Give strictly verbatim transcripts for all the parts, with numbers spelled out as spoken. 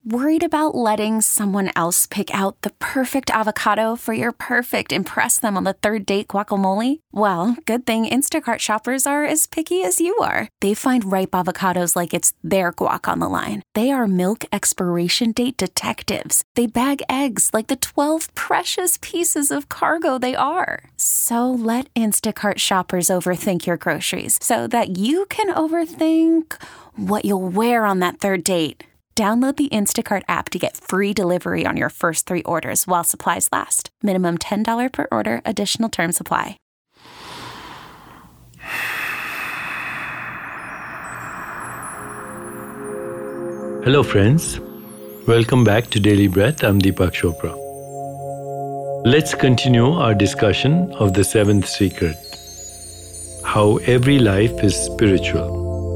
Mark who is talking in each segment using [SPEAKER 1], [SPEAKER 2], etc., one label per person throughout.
[SPEAKER 1] Worried about letting someone else pick out the perfect avocado for your perfect impress them on the third date guacamole? Well, good thing Instacart shoppers are as picky as you are. They find ripe avocados like it's their guac on the line. They are milk expiration date detectives. They bag eggs like the twelve precious pieces of cargo they are. So let Instacart shoppers overthink your groceries so that you can overthink what you'll wear on that third date. Download the Instacart app to get free delivery on your first three orders while supplies last. Minimum ten dollars per order. Additional terms apply.
[SPEAKER 2] Hello friends. Welcome back to Daily Breath. I'm Deepak Chopra. Let's continue our discussion of the seventh secret. How every life is spiritual.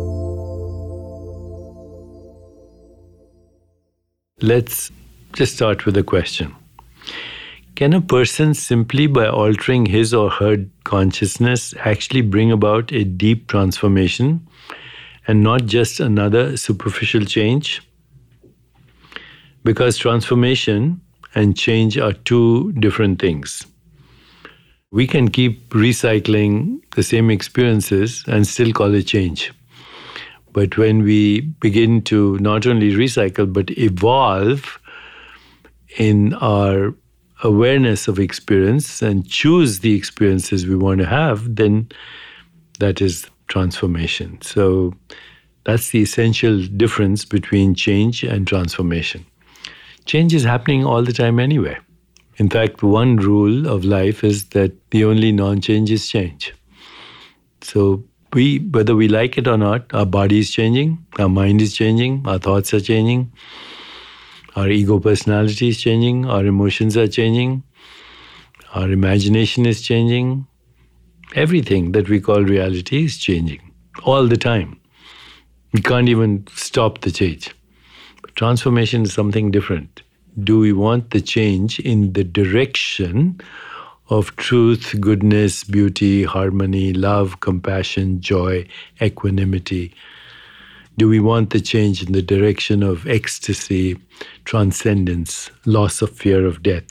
[SPEAKER 2] Let's just start with a question. Can a person simply by altering his or her consciousness actually bring about a deep transformation and not just another superficial change? Because transformation and change are two different things. We can keep recycling the same experiences and still call it change. But when we begin to not only recycle, but evolve in our awareness of experience and choose the experiences we want to have, then that is transformation. So that's the essential difference between change and transformation. Change is happening all the time anyway. In fact, one rule of life is that the only non-change is change. So We, whether we like it or not, our body is changing, our mind is changing, our thoughts are changing, our ego personality is changing, our emotions are changing, our imagination is changing. Everything that we call reality is changing all the time. We can't even stop the change. But transformation is something different. Do we want the change in the direction of truth, goodness, beauty, harmony, love, compassion, joy, equanimity? Do we want the change in the direction of ecstasy, transcendence, loss of fear of death?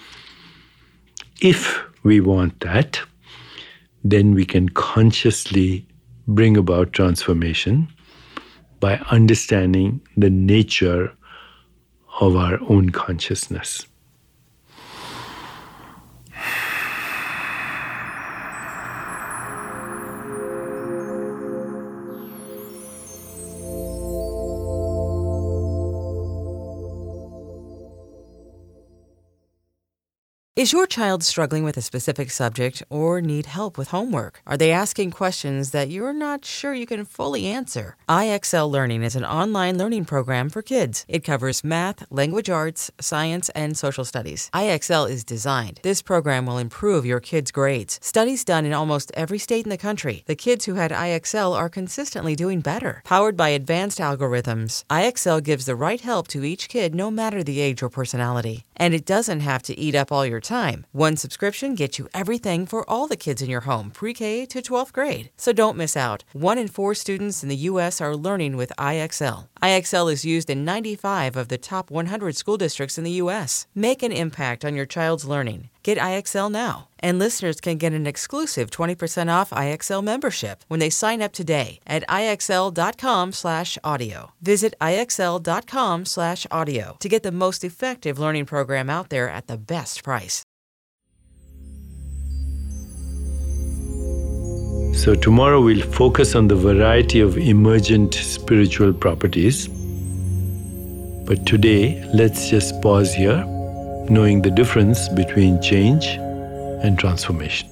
[SPEAKER 2] If we want that, then we can consciously bring about transformation by understanding the nature of our own consciousness.
[SPEAKER 3] Is your child struggling with a specific subject or need help with homework? Are they asking questions that you're not sure you can fully answer? I X L Learning is an online learning program for kids. It covers math, language arts, science, and social studies. I X L is designed. This program will improve your kids' grades. Studies done in almost every state in the country. The kids who had I X L are consistently doing better. Powered by advanced algorithms, I X L gives the right help to each kid no matter the age or personality. And it doesn't have to eat up all your time. One subscription gets you everything for all the kids in your home, pre-K to twelfth grade. So don't miss out. One in four students in the U S are learning with I X L. I X L is used in ninety-five of the top one hundred school districts in the U S. Make an impact on your child's learning. Get I X L now. And listeners can get an exclusive twenty percent off I X L membership when they sign up today at IXL.com slash audio. Visit IXL.com slash audio to get the most effective learning program out there at the best price.
[SPEAKER 2] So tomorrow we'll focus on the variety of emergent spiritual properties. But today, let's just pause here, knowing the difference between change and transformation.